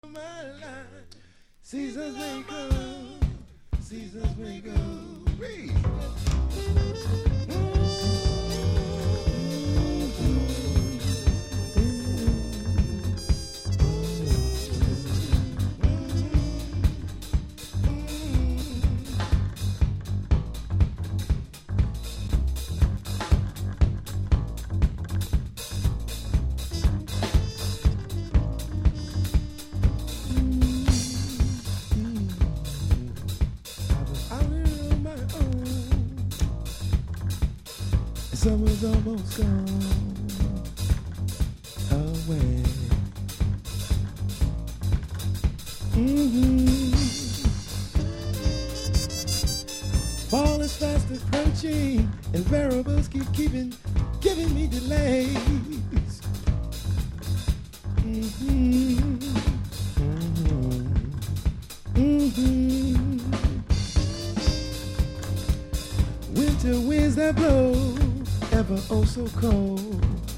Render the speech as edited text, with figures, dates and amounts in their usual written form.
My life. Seasons may come, seasons may go. Read. Summer's almost gone away. Fall is fast approaching, and variables keep giving me delays. Winter winds that blow, ever oh so cold.